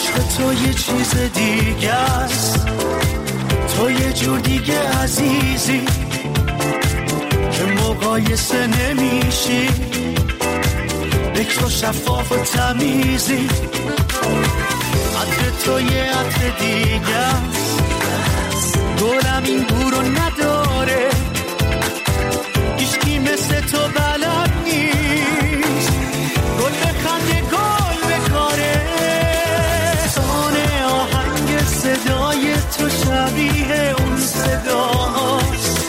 عشق تو یه چیز دیگه است، تو یه جور دیگه عزیزی که مقایسه نمیشی، بکر و شفاف و تمیزی. عطر تو یه عطر دیگه است، گلم این بو رو نداره، هیچکی مثل تو بلد نیست، گل بخنده گل بکاره. سان آهنگ صدای تو شبیه اون صداست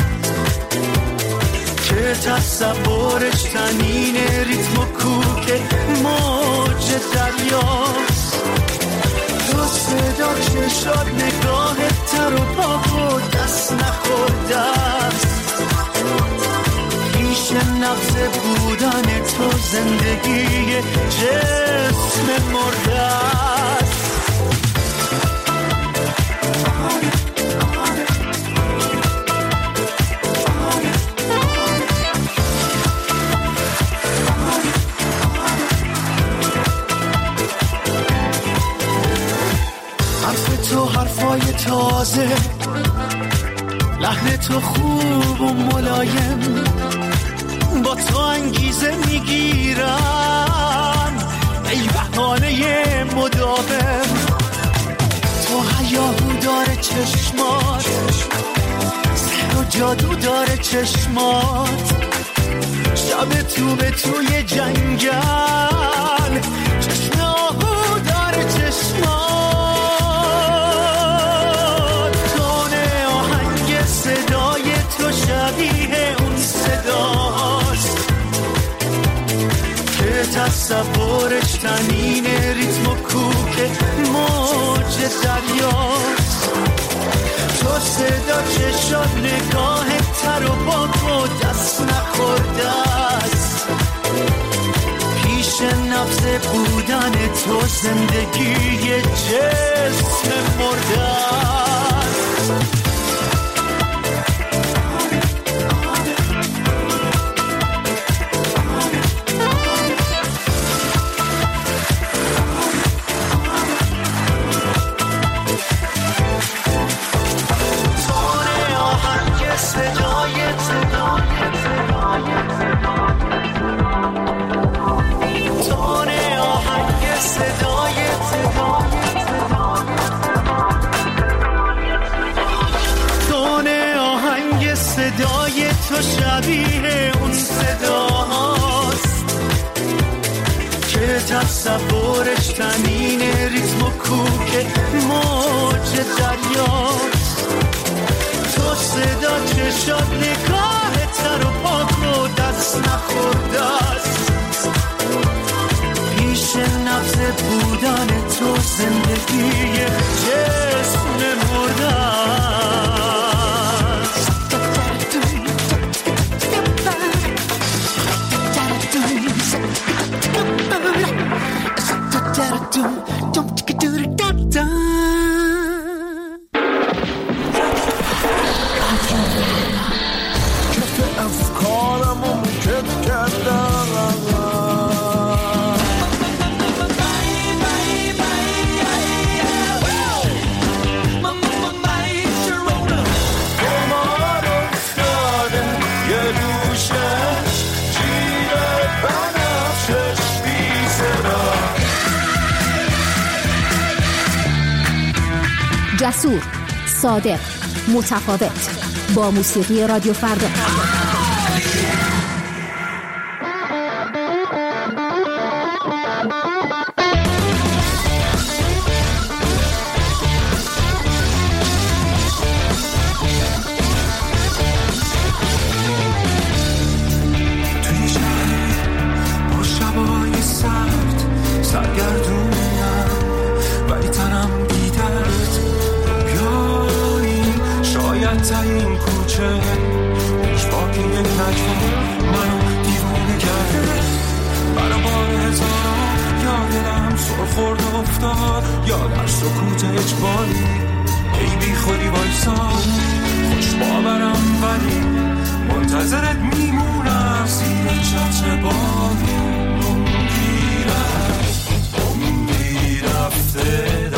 که تصورش تنین ریتم و کوک موج دریاست. تو صدا چشات نگاه تر و پاک و دست نخورده است، پیش نبض بودن تو زندگی جسم مرده است. تو حرفای تازه، لحن تو خوب و ملایم، با تو انگیزه میگیرم ای بهانه مداوم. تو هیاهو داره چشمات، سحر و جادو داره چشمات، شب تو به توی جنگل، چشم آهو داره چشمات. صدای تو شبیه اون صداست که تصورش تنین ریتم و کوک موج دریاست. تو صدا چشات نگاه تر و پاک و دست نخورده است، پیش نبض بودن تو زندگی جسم مرده است. صدای تو شبیه اون صداست که تصورش تنین ریتم و کوک موج دریاست. تو صدا چشات نگاه تر و پاک و دست نخورده است، پیش نبض بودن تو زندگی جسم مرده است. جسور، صادق، متفاوت، با موسیقی رادیو فردا. توی شهر با شبای سرد سرگردونم، ولی تنم بیدرد شاید تا این کوچه پیش باکی یک نجمه منو دیوونه کرده. برابر هزاران یادم سر خورد و افتاد، یا در سکوت اجباری ای بی خودی بایستان. خوش باورم ولی منتظرت میمونم، زیر چتر بارون. امیدی رفته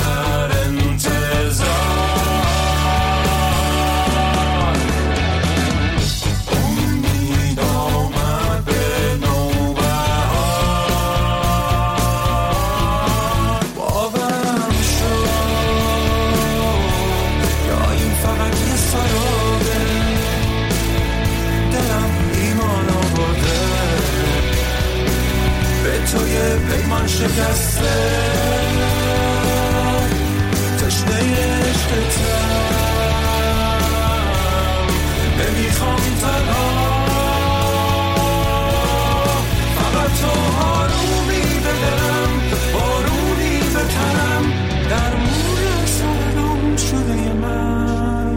شکسته تشنه عشقتم نمیخوام تنها فقط تو آرومی بدم بارونی بتنم در مور سرم شده من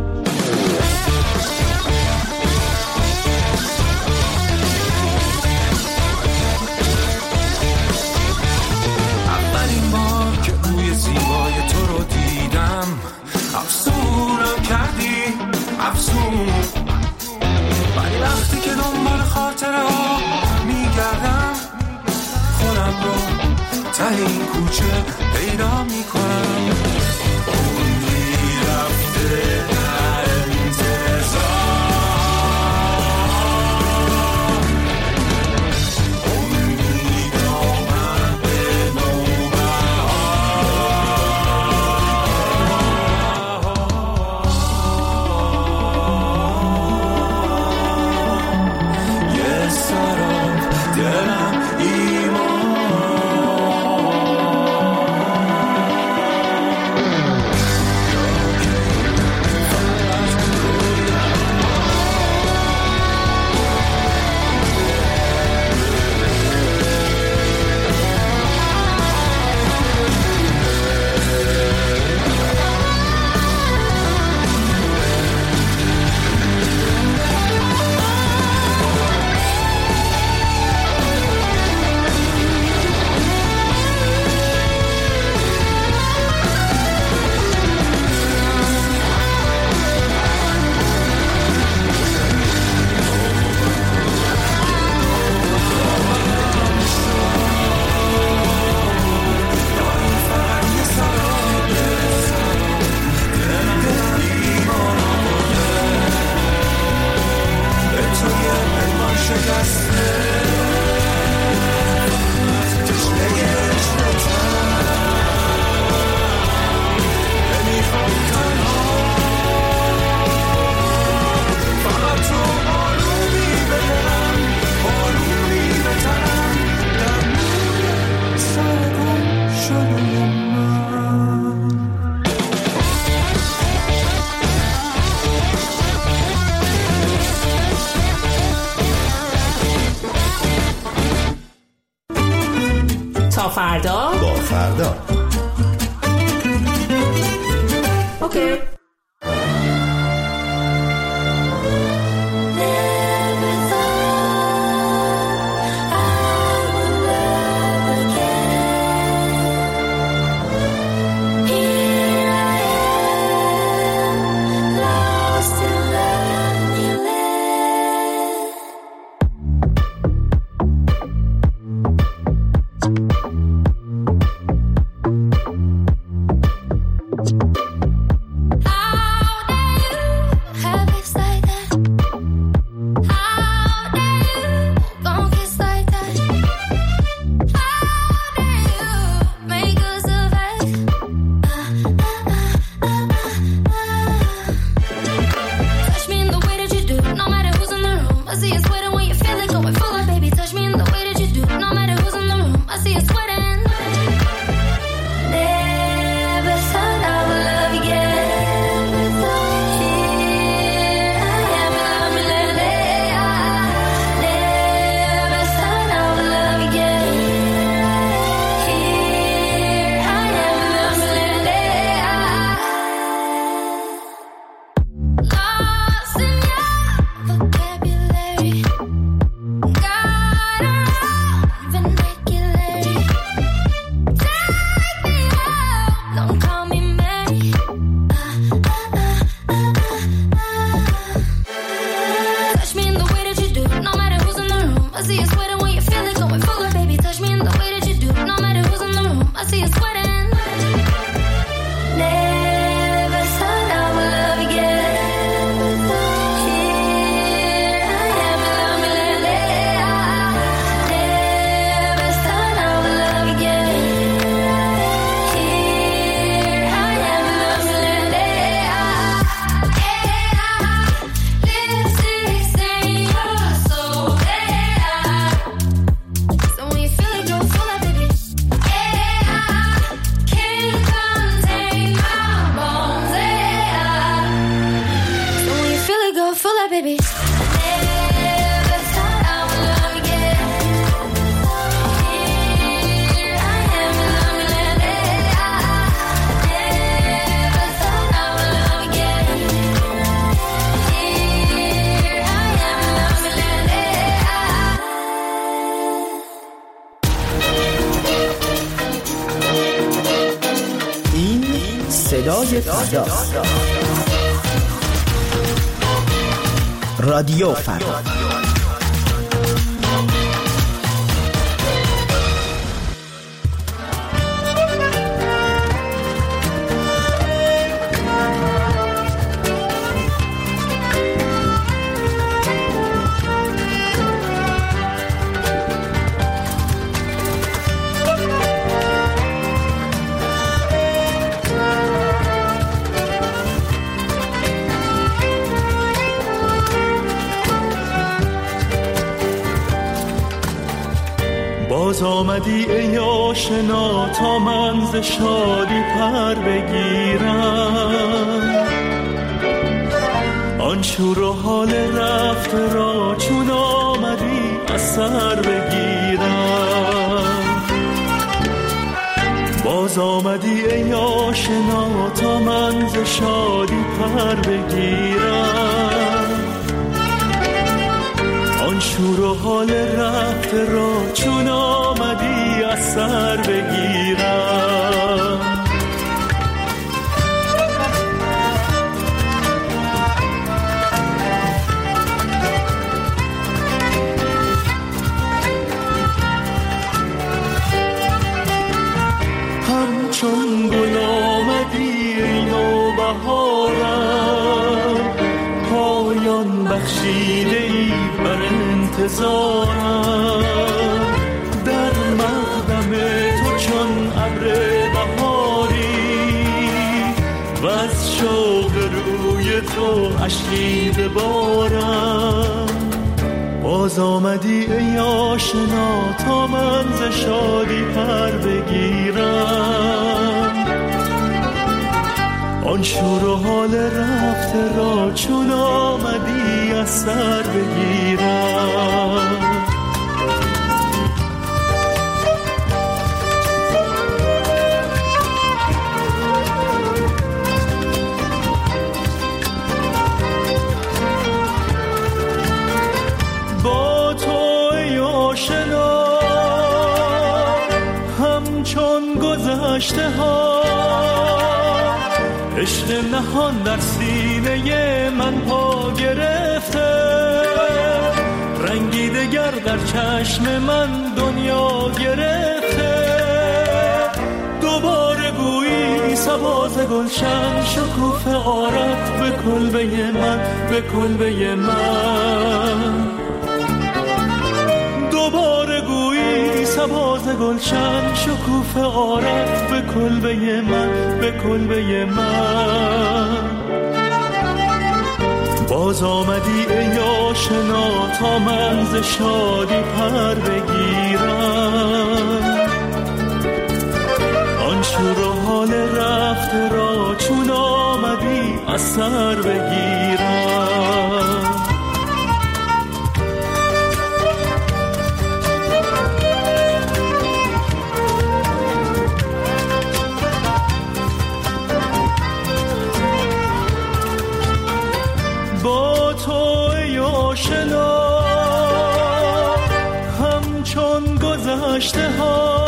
اولین بار که روی زیبای تو رو دیدم افسونم کردی افسون ولی وقتی که دنبال خاطره ها میگردم خودم رو ته این کوچه پیدا میکنم اون میرفته در انتظار اون میدامن به نوبه یه سراب دلم تا فردا با فردا اوکی. صدای فردا. رادیو فردا. باز آمدی ای آشنا تا من ز شادی پر بگیرم، آن شور و حال رفته را چون آمدی از سر بگیرم. باز آمدی ای آشنا تا من ز شادی پر بگیرم، آن شور و حال رفته را چون آمدی از سر بگیرم. همچون گل آمدی ای نوبهارم، پایان بخشیده ای بر انتظارم، در مقدم تو چون ابر بهاری و از شوق روی تو اشکی ببارم. باز آمدی ای آشنا تا من ز شادی پر بگیرم، آن شور و حال رفته را چون آمدی از سر بگیرم. با تو ای آشنا همچون گذشته ها، عشق نهان در سینه من پا گرفته، رنگی دگر در چشم من دنیا گرفته. دوباره گویی سباز گلشن شکوفه آرد به کلبه من، به کلبه من. دوباره گویی سباز گلشن شکوفه آرد به کلبه من، به کلبه من. باز آمدی ای آشنا تا من ز شادی پر بگیرم، آن شور و حال رفته را چون آمدی از سر بگیرم. با تو ای آشنا همچون گذشته ها،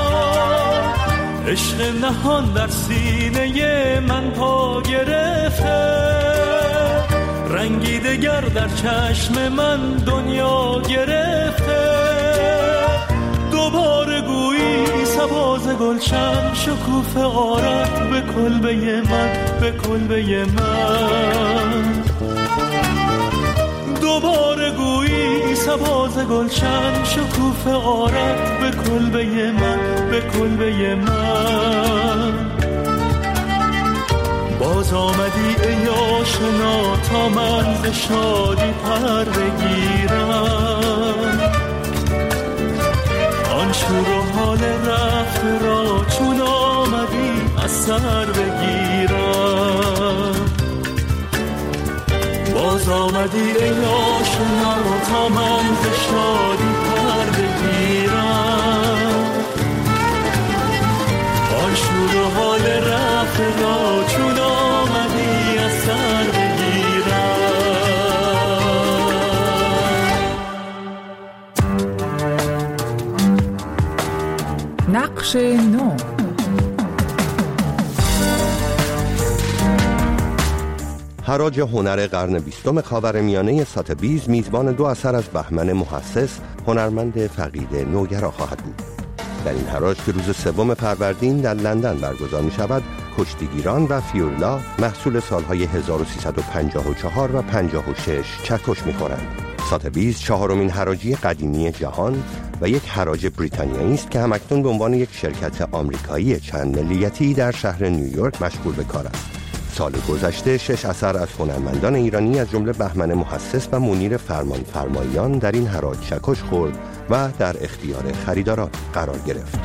عشق نهان در سینه من پا گرفته، رنگی دگر در چشم من دنیا گرفته. دوباره گویی سباز گلشن شکوفه آرد به کلبه من، به کلبه من. دوباره گویی سباز گلشن شکوفه آرد به کلبه من، به کلبه من. باز آمدی ای آشنا تا من ز شادی پر بگیرم، آن شور و حال رفته را چون آمدی از سر بگیرم. باز آمدی ای آشنا تا من ز شادی پر بگیرم، آن شور و حال رفته را چون آمدی از سر بگیرم. نقش نو. حراج هنر قرن 20 خاورمیانه ساتبیز میزبان 2 اثر از بهمن محسس، هنرمند فقید نوگرا خواهد بود. در این حراج که روز 3 فروردین در لندن برگزار می شود، کشتیگیران و فیولا محصول سالهای 1354 و 56 چکش می خورند. ساتبیز 4مین حراجی قدیمی جهان و یک حراج بریتانیایی است که همکنون به عنوان یک شرکت آمریکایی چند ملیتی در شهر نیویورک مشغول به کار است. سال گذشته 6 اثر از هنرمندان ایرانی از جمله بهمن محسس و منیر فرمانفرماییان در این حراج چکش خورد و در اختیار خریداران قرار گرفت.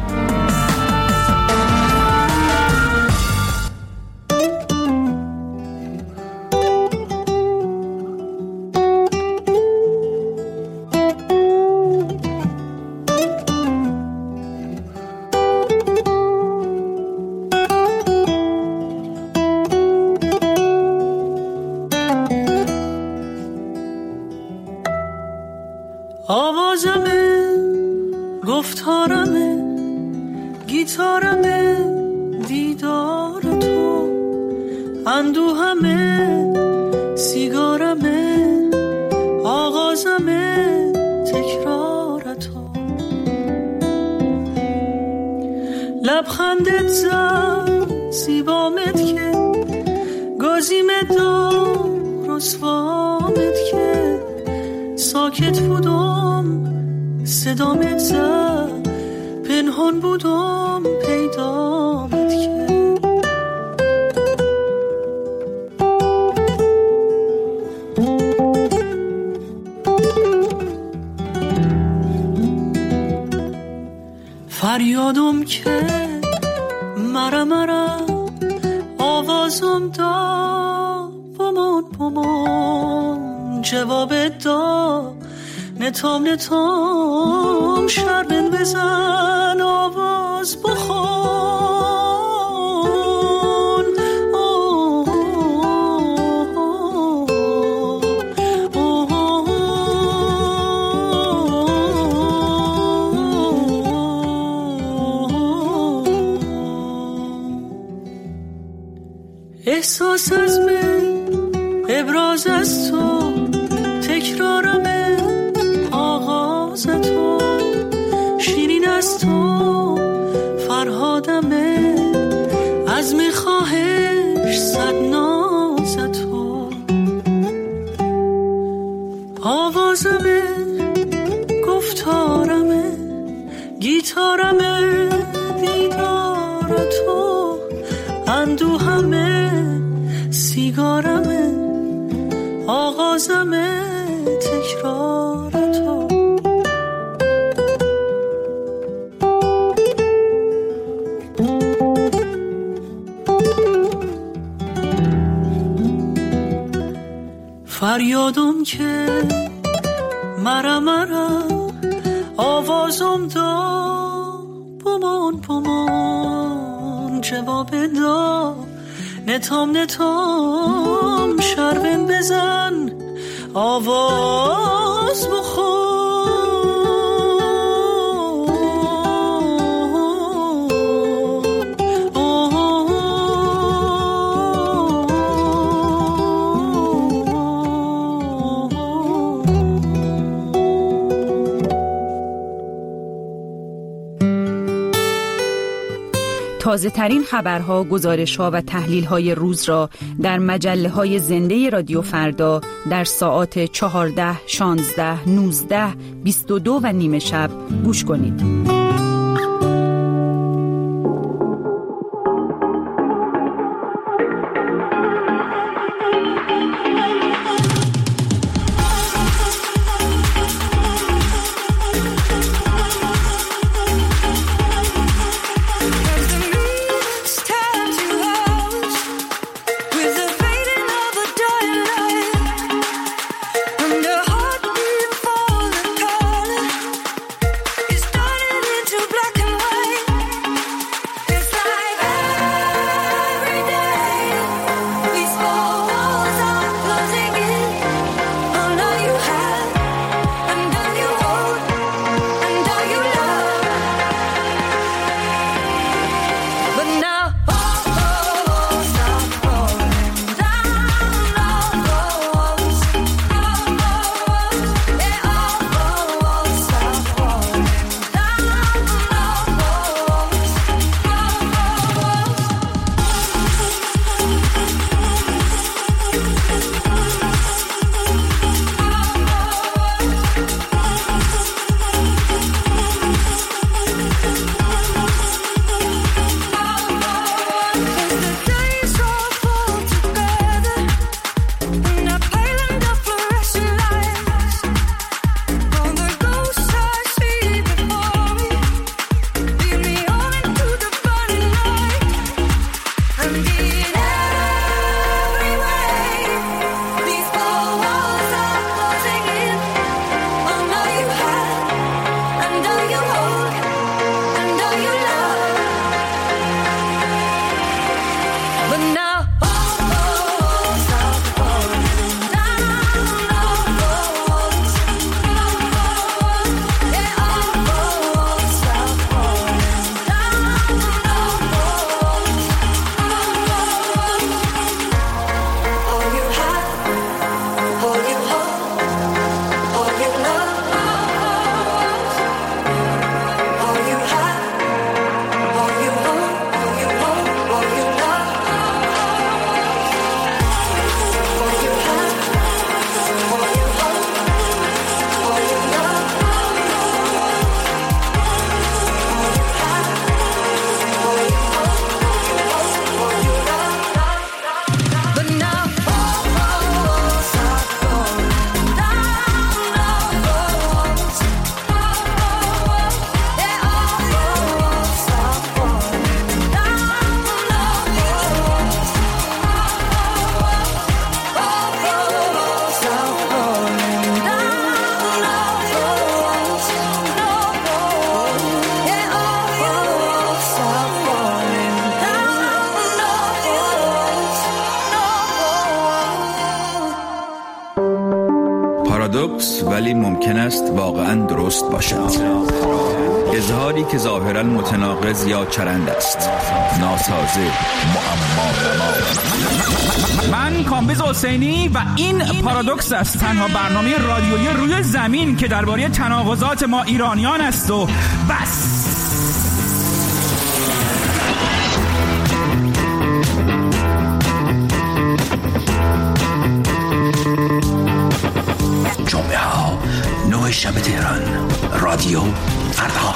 آوازمه، گفتارمه، گیتارمه، دیدار تو، اندوهمه، سیگارمه، آغازمه، تکرار تو. لبخندت زد زیبامت که گازیمت دار رسوامت که ساکت بودم صدامت زد پنهان بودم پیدامت که فریادم که مرا آوازم دا بمان جواب دا نتام شربن بزن آواز بخون احساس از من ابراز از تو تکرارمه آغاز تو شیرین از تو فرهادمه از میخواهش صد ناز تو آوازمه گفتارمه گیتارمه دیدار تو اندوهمه سیگارمه آغازمه تکرار تو فریادم که مرا آوازم دا بمان جواب دا نتام شربن بزن آواز بخون تازه ترین خبرها، گزارش‌ها و تحلیل‌های روز را در مجله‌های زنده رادیو فردا در ساعات 14، 16، 19، 22 و نیم شب گوش کنید. Started پارادوکس ولی ممکن است واقعاً درست باشد. اظهاری که ظاهراً متناقض یا چرند است. ناسازه، معما. من کامبیز حسینی و این پارادوکس است، تنها برنامه رادیویی روی زمین که درباره تناقضات ما ایرانیان است و بس. جمعه ها 9 شب تهران، رادیو فردا.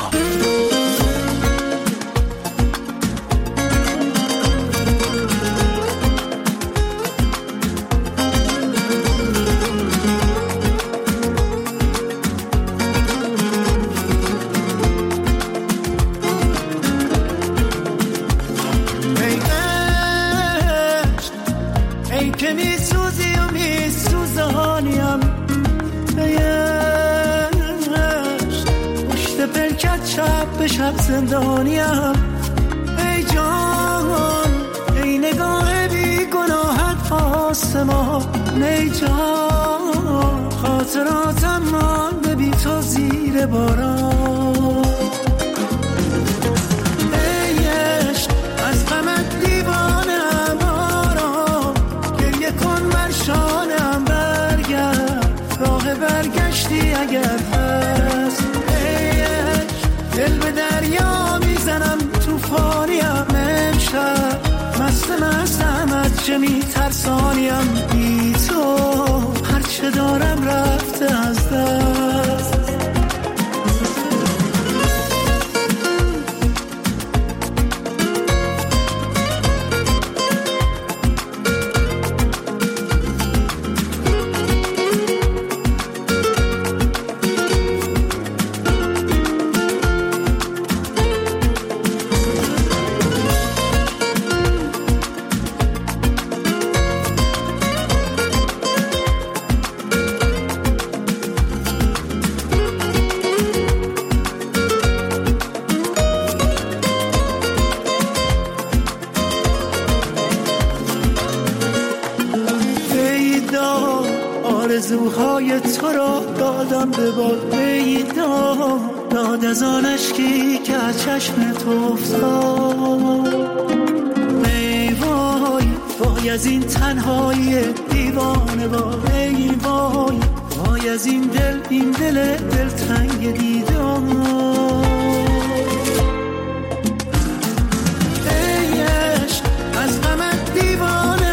شب زندانیم ای جان، ای نگاه بی گناهت آسمان، ای جان خاطراتم مانده بی تو زیر باران، ای عشق از غمت دیوانم آرام، گریه کن بر شانم برگرد، راه برگشتی اگر هست، دل به دریا میزنم توفانیم امشب، مستم از چه میترسانیم، بی تو هرچه دارم رفته از دست. آرزوهای تو را دادم به باد، داد از آن اشکی که از چشم تو افتاد، ای وای وای از این تنهایی دیوانه، وای وای وای از این دل تنگ دیدار، ای عشق از غمت دیوانه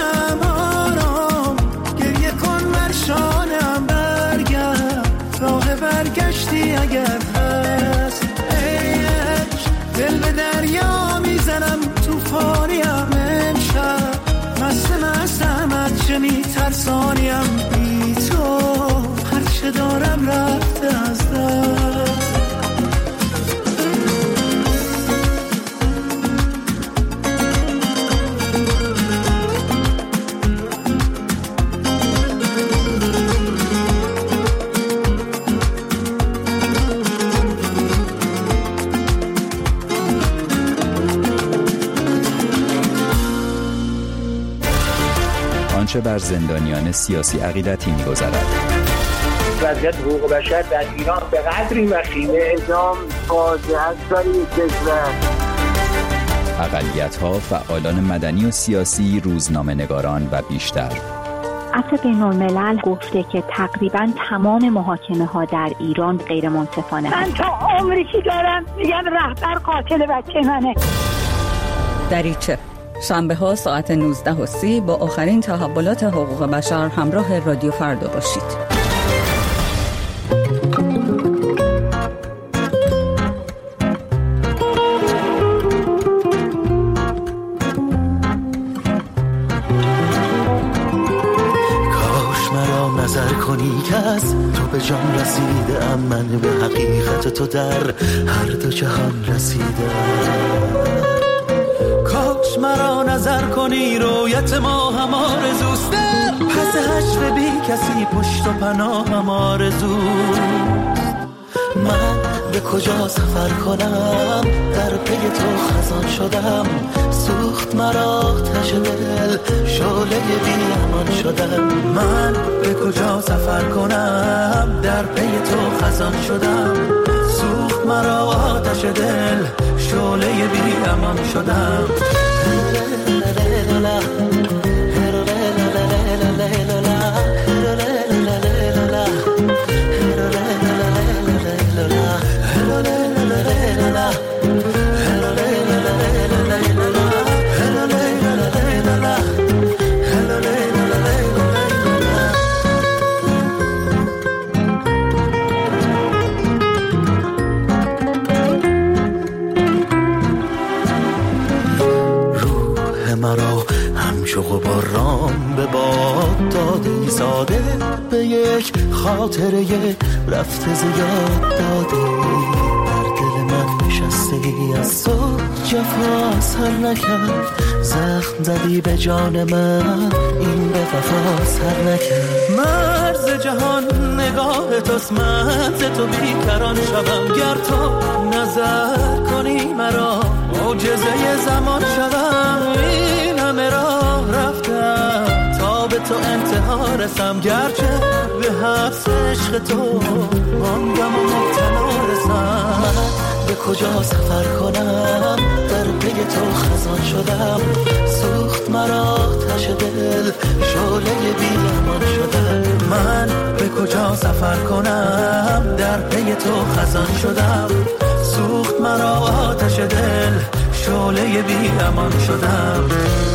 شانم برگرد، راه برگشتی اگر هست، ای عشق دل به دریا میزنم توفانیم امشب، مستم از چه میترسانیم، بی تو هرچه دارم رفته از دست. آنچه بر زندانیان سیاسی عقیدتی می‌گذرد. وضعیت حقوق بشر در ایران به قدری وخیمه، اعدام فاجعه است برای کشور. اقلیت‌ها، فعالان مدنی و سیاسی، روزنامه‌نگاران و بیشتر. عفو بین‌الملل گفته که تقریباً تمام محاکمه‌ها در ایران غیر منصفانه من تا عمری دارم میگم رهبر قاتل بچه منه. دریچه شنبه ها ساعت 19:30 با آخرین تحولات حقوق بشر همراه رادیو فردا باشید. کاش مرا نظر کنی که از تو به جان رسیده ام، من به حقیقت تو در هر دو جهان رسیدم. کاش مرا نظر کنی رویت ما هم آرزوست، پس حشر بی کسی پشت و پناه هم آرزوست. من به کجا سفر کنم، در پی تو خزان شدم، سوخت مرا آتش دل، شعله بی امان شدم. من به کجا سفر کنم، در پی تو خزان شدم، سوخت مرا آتش دل، شعله بی امان شدم. غبارم به باد دادی، ساده به یک خاطره رفته زیاد دادی. در دل من نشستی، از تو جفا سر نکرد، زخم زدی به جان من، این به وفا سر نکرد. مرز جهان نگاه توست، من ز تو بیکران شدم، گر تو نظر کنی مرا معجزه زمان شدم. این همه راه رفتم تا به تو انتها رسم، گرچه به حبس عشق تو ماندم و مبتلا رسم. من به کجا سفر کنم، در پی تو خزان شدم، سوخت مرا آتش دل، شعله بی امان شدم. من به کجا سفر کنم، در پی تو خزان شدم، سوخت مرا آتش دل، شعله بی امان شدم.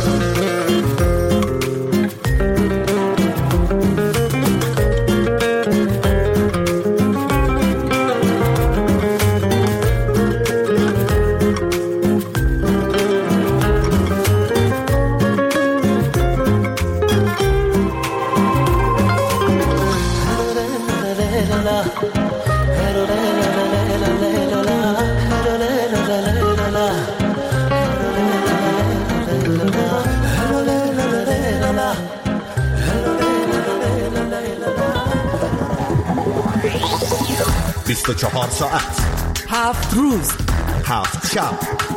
ساعت 7 روز 7 شب،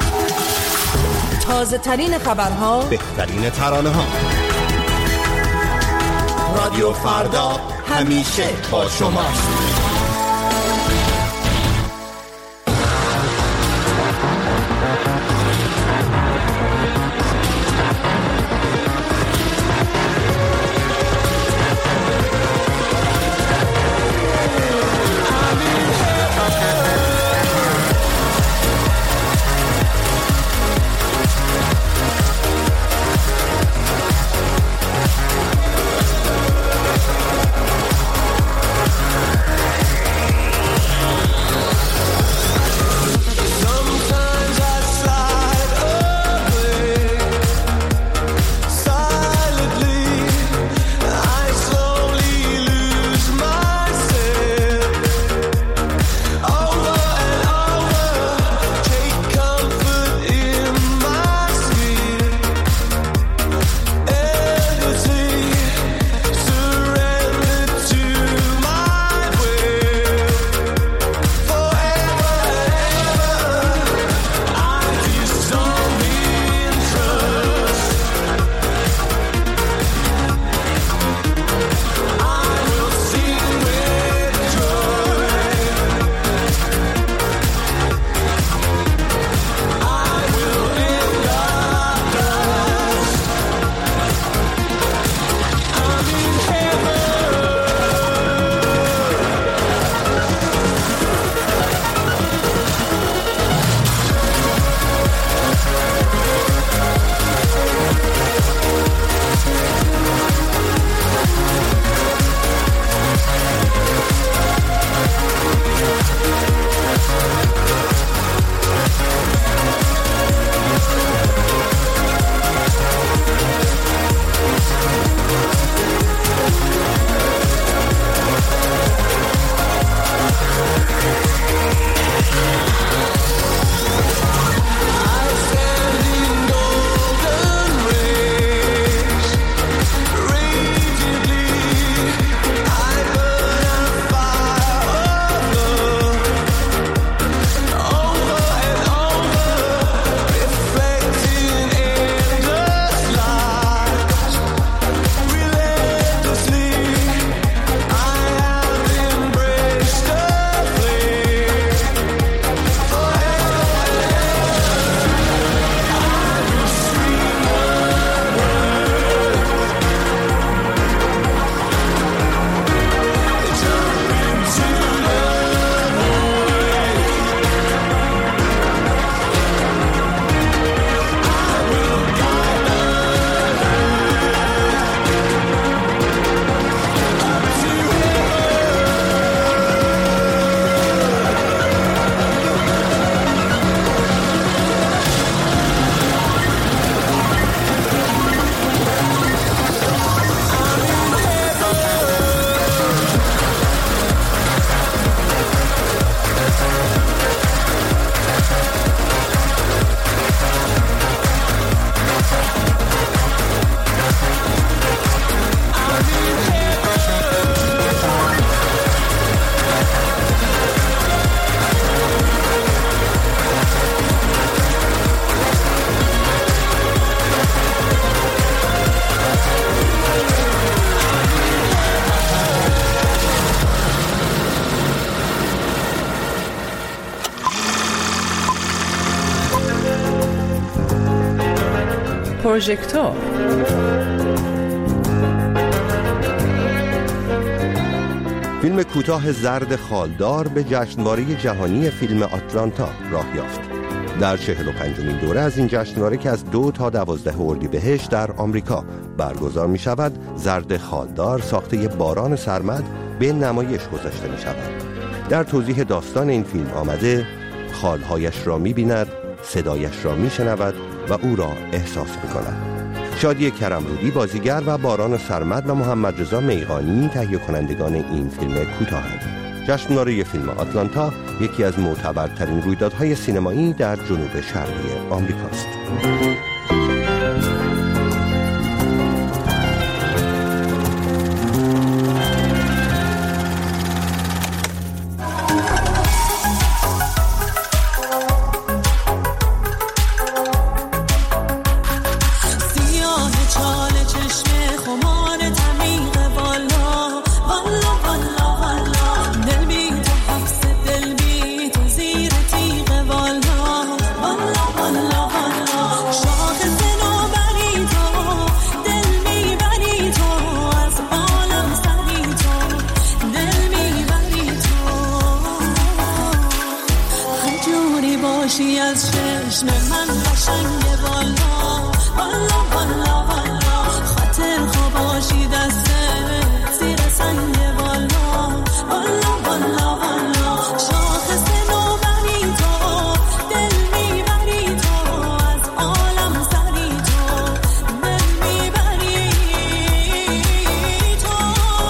تازه ترین خبرها، بهترین ترانه ها. رادیو فردا همیشه با شماست. پروژکتور. فیلم کوتاه زرد خالدار به جشنواره جهانی فیلم آتلانتا راه یافت. در 45مین دوره از این جشنواره که از 2 تا 12 اردیبهشت در آمریکا برگزار می شود، زرد خالدار ساخته باران سرمد به نمایش گذاشته می شود. در توضیح داستان این فیلم آمده خالهایش را می بیند، صدایش را می شنود و او را احساس می کند. شادی کرمرودی بازیگر و باران سرمد و محمد رضا میغانی تهیه کنندگان این فیلم کوتاهند. جشنواره فیلم آتلانتا یکی از معتبرترین رویدادهای سینمایی در جنوب شرقی آمریکاست. از چشم من قشنگ والا والا والا والا خاطر خواباشی دست زیر سنگ والا والا والا والا شاخص نوبری تو دل میبری تو از عالم سری تو دل میبری تو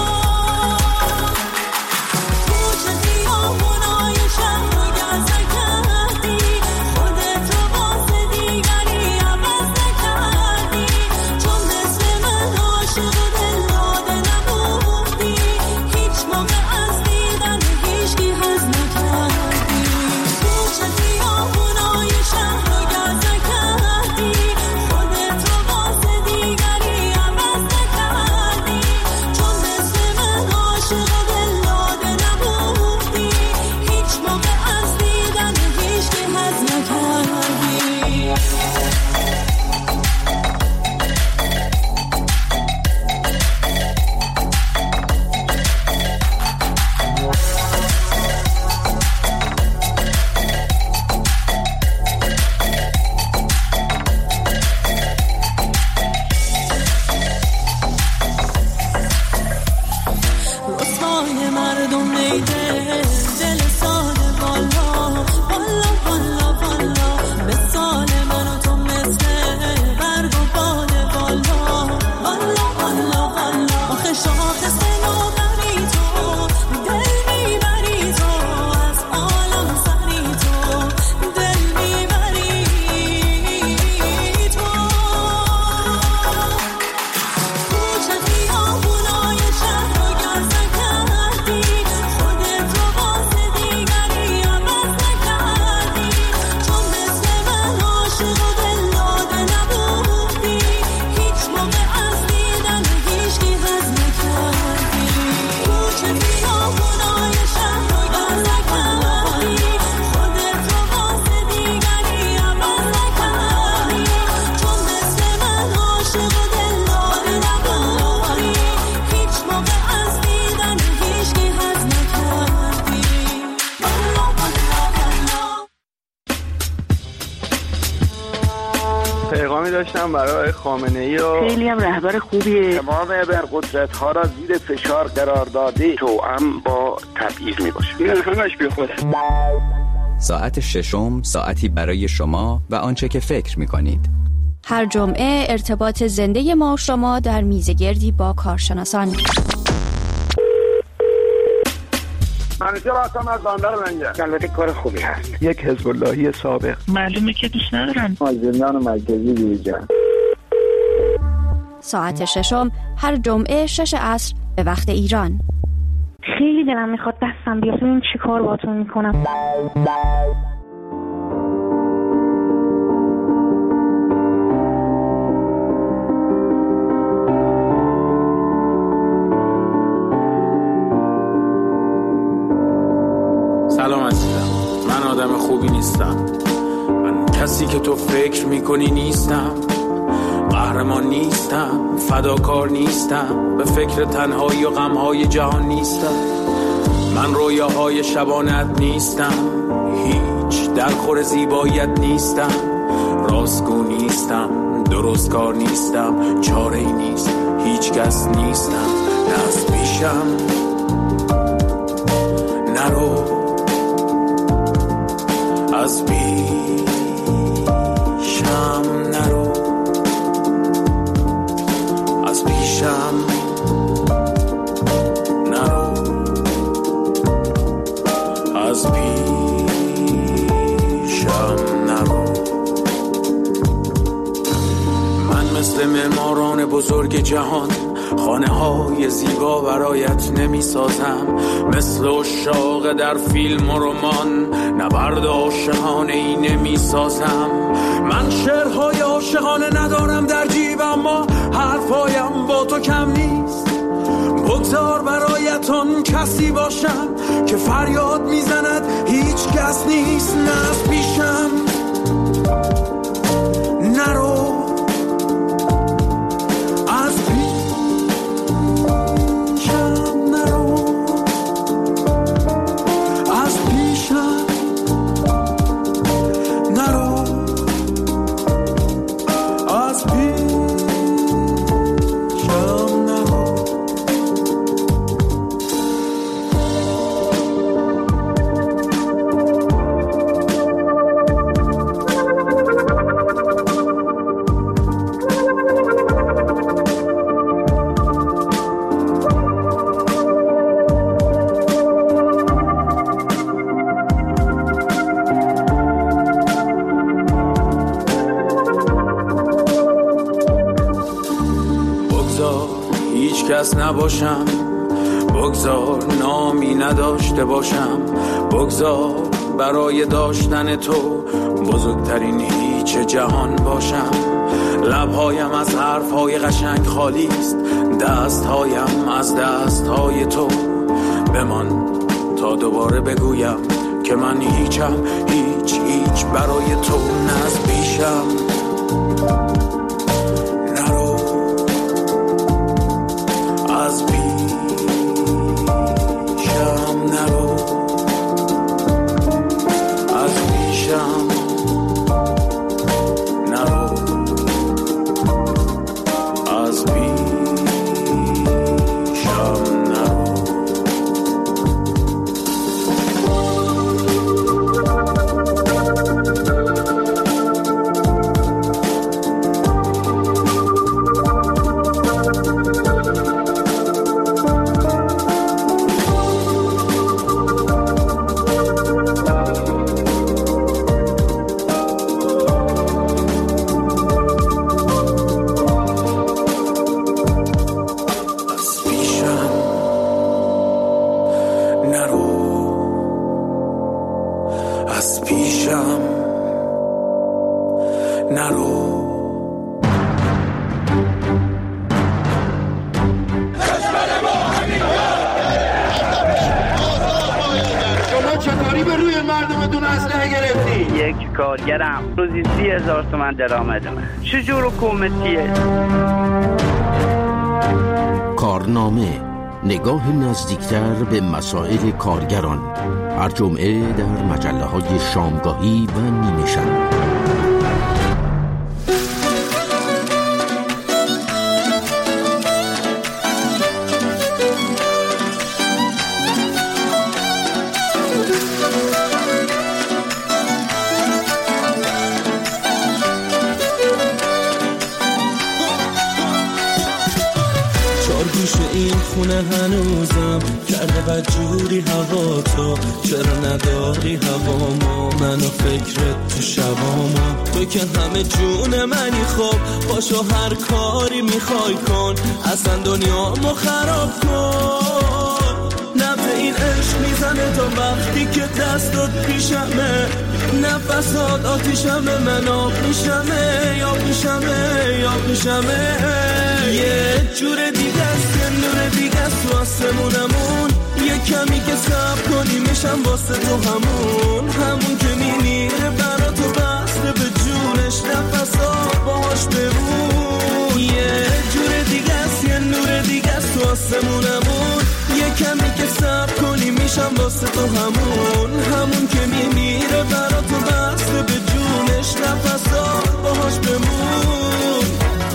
کوچه خیابونای شهر رو گزه کردی خودت رو واسه دیگری عوض نکردی چون مثل من عاشق و دل داده نبودی هیچ موقع از دیدن هیچکی حظ نکردی کوچه خیابونای شهر رو گزه کردی خودت رو واسه دیگری عوض نکردی چون مثل من عاشق و دل داده نبودی هیچ موقع از دیدن هیچکی حظ نکردی رسوای مردم نیده دل ساده والا والا والا والا مثال من و تو مثل برگ و باده والا والا والا والا آخه شاخص نوبری تو دل میبری تو از عالم سری تو دل میبری تو کوچه خیابونای شهر رو گزه کردی خودت رو واسه دیگری عوض نکردی چون مثل من عاشق و دل داده نبودی هیچ موقع از دیدن هیچکی حظ نکردی کوچه خیابونای شهر رو گزه کردی خودت رو واسه دیگری عوض نکردی چون مثل من عاشق و دل داده نبودی هیچ موقع از دیدن هیچکی حظ نکردی والا والا والا پیغامی داشتم برای خامنه‌ای و خیلی هم رهبر خوبیه. تمام ابرقدرت‌ها را زیر فشار قرار داده توأم با تبعیض میباشه. این همش بیخوده. ساعت ششم ساعتی برای شما و آنچه که فکر می‌کنید. هر جمعه ارتباط زنده ما شما در میزگردی با کارشناسان. منیجر هستم از بندر منجر. البته کار خوبی هست. یک حزب اللهی سابق. معلومه که دوست ندارن. زندان مرکزی بیرجان. ساعت ششم هر جمعه 6 عصر به وقت ایران. خیلی دلم میخواد دستم بیاد ببینم چی کار باهاتون میکنم. سلام عزیزم، من آدم خوبی نیستم، من کسی که تو فکر میکنی نیستم، قهرمان نیستم، فداکار نیستم، به فکر تنهایی و غمهای جهان نیستم. من رویاهای شبانت نیستم، هیچ درخور زیباییت نیستم. راستگو نیستم، درستکار نیستم، چاره ای نیست، هیچ کس نیستم. نه از پیشم نرو، از پیشم نرو، از پیشم نرو، از پیشم نرو. من مثل معماران بزرگ جهان خانه های زیبا برایت نمی سازم، مثل عشاق در فیلم و رمان نبرد عاشقانه ای نمی سازم. من شعرهای عاشقانه ندارم در جیب، اما حرفایم با تو کم نیست. بگذار برایت آن کسی باشم که فریاد میزند هیچ کس نیست. نه از پیشم نرو، از پیشم نرو، از پیشم نرو، از پیشم نرو. کس نباشم، بگذار نامی نداشته باشم، بگذار برای داشتن تو بزرگترین هیچ جهان باشم. لبهایم از حرفهای قشنگ خالی است، دستهایم از دستهای تو. بمان تا دوباره بگویم که من هیچم، هیچ برای تو. نه از پیشم نرو، از پیشم نرو، از پیشم نرو، از پیشم نرو. کارگرم روزی 30,000 تومان درآمد من. چجور حکومتیه؟ کارنامه، نگاه نزدیکتر به مسائل کارگران، هر جمعه در مجله‌های شامگاهی و نیمه شب. هنوزم کرده بدجوری هوا تو، چرا نداری هوامو منو فکرت تو شبامو. تو که همه جون منی، خب باشو هر کاری میخوای کن، اصلا دنیامو خراب کن. نبه این عشق میزنه تا وقتی که دستات پیشمه، نفسات آتیشمه، من آب میشمه، یا میشمه، یا میشمه. یه جور دیگه است، یه نور دیگه است تو آسمونمون، یه کمی که صبر کنی میشم واسه تو همون که میمیره برا تو بسته به جونش، نفسات باهاش بمون. واسه تو همون که میمیره برا تو بسته به جونش نفسات باهاش بمون.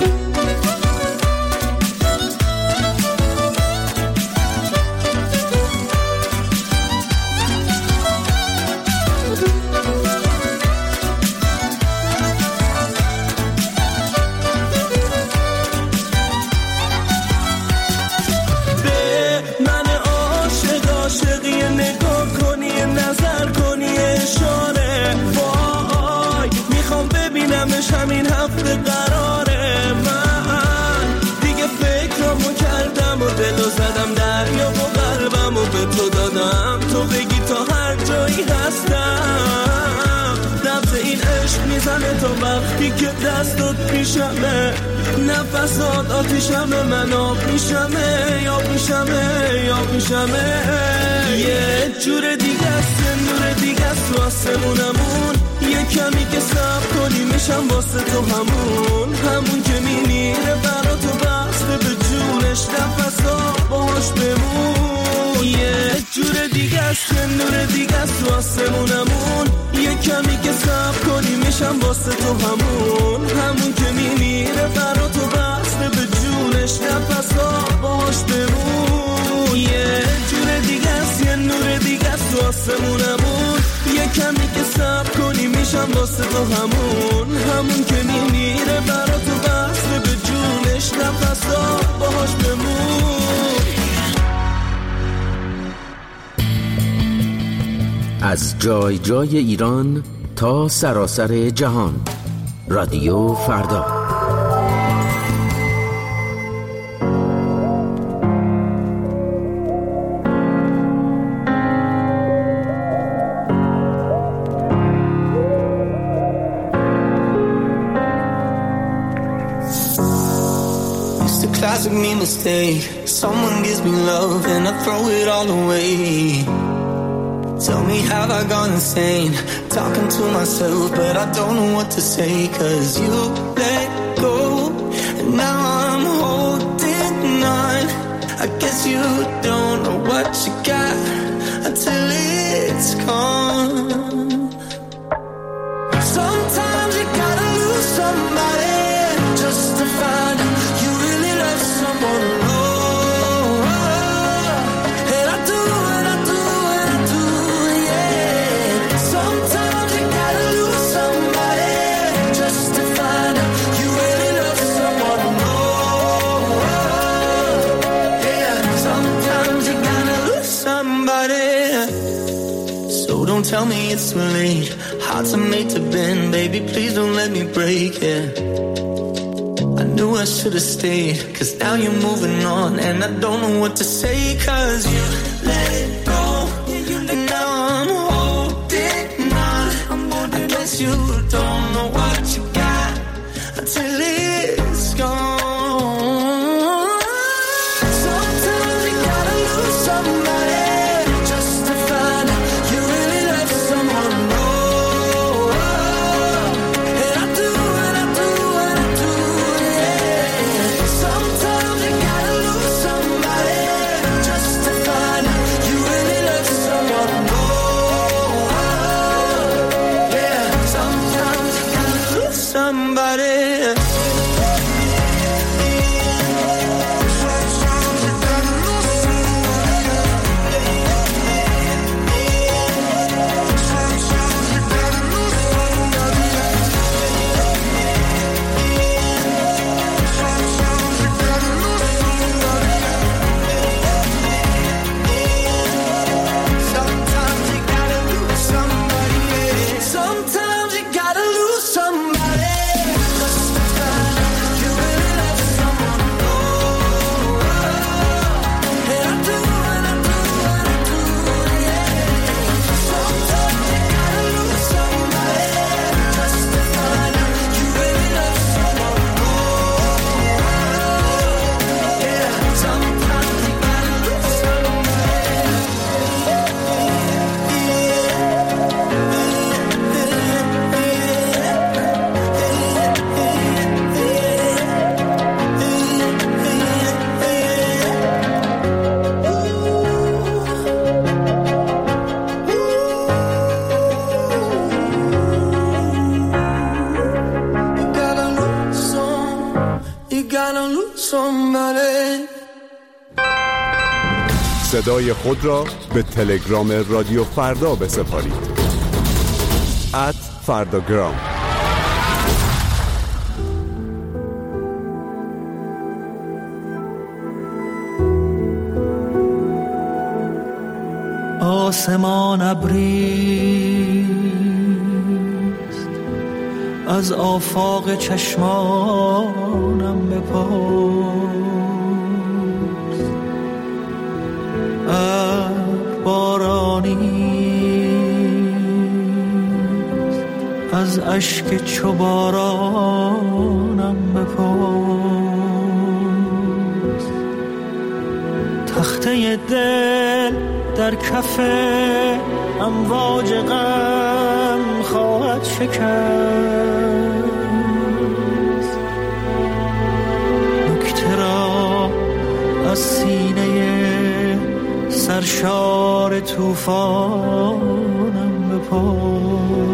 همین هفته قراره من دیگه فکرامو کردم و دلو زدم دریا و قلبمو به تو دادم تو بگی تا هر جایی هستم. نبض این عشق میزنه تا وقتی که دستات پیشمه نفسات آتیشمه من آب میشمه یه جور دیگه است نور دیگه است تو آسمونمون یه کمی که صبر کنی میشم واسه تو همون که میمیره برا تو بسته به جونش نفسا باهاش بمون. یه جور دیگه است نور دیگه است تو آسمونمون یه کمی که صبر کنی میشم واسه تو همون که میمیره برا تو بسته به جونش نفسا باهاش بمون. یه جور دیگه است یه نور دیگه است تو آسمونمون یه کمی که صبر کنی میشم واسه تو همون که میمیره برا تو بسته به جونش نفسا باهاش بمون. از جای جای ایران تا سراسر جهان، رادیو فردا. Classic me mistake. Someone gives me love and I throw it all away. Tell me have I gone insane? Talking to myself but I don't know what to say. Cause you let go and now I'm holding on. I guess you don't know what you got until it's gone. Sometimes you gotta lose somebody just to find out you really love someone. And I do, yeah. Sometimes you gotta lose somebody just to find out you really love someone. Yeah. Sometimes you gotta lose somebody. So don't tell me it's too late. Hearts are made to bend, baby, please don't let me break it. I knew I should've stayed, cause now you're moving on and I don't know what to say. Cause you let it go and now I'm holding on. I guess you don't know what you got until it's gone. Sometimes you gotta lose somebody just to find out you really love someone. And I do, yeah. Sometimes you gotta lose somebody just to find out you really love someone. Yeah. Sometimes you gotta lose somebody. Sometimes you gotta lose somebody just to find out صدای خود را به تلگرام رادیو فردا بسپارید. @فرداگرام. آسمان ابریست از آفاق چشمانم بپرس، بارانیست از اشک چو بارانم بپرس. تخته دل در کف امواج غم خواهد شکست، نکته را از سینه سرشار طوفانم بپرس.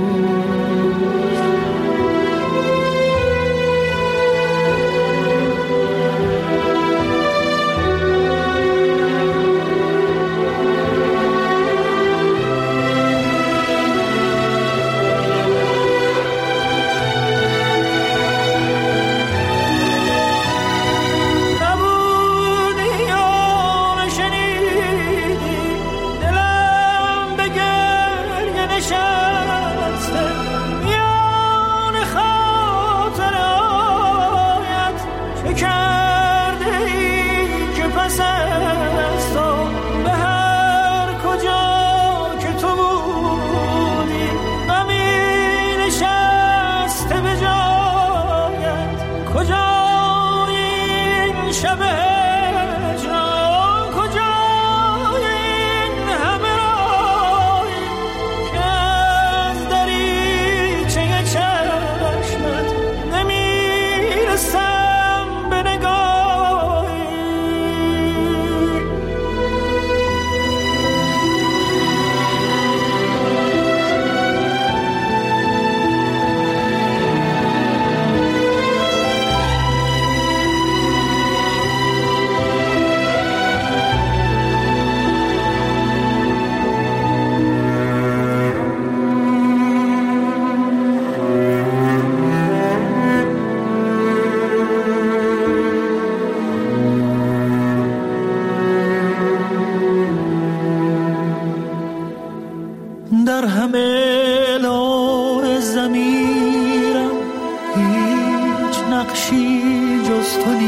در همه لون ضمیرم هیچ نقشی جز تو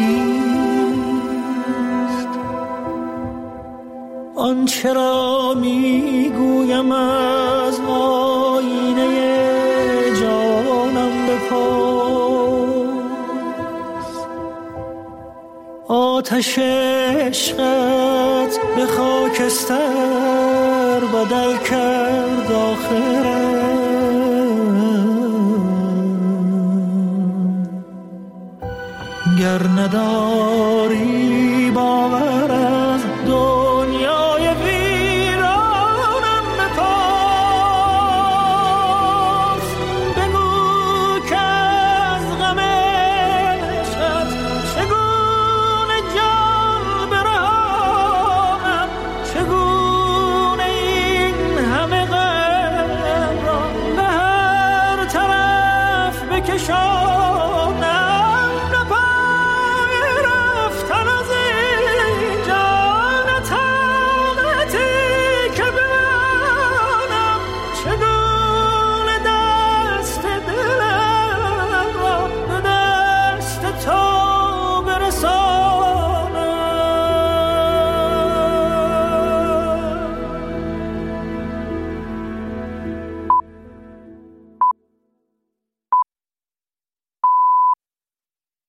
نیست. آنچه را میگویم از آینه جانم بپرس. آتش عشقت به خاکستر بدل کرد آخرم. گر نداری باورم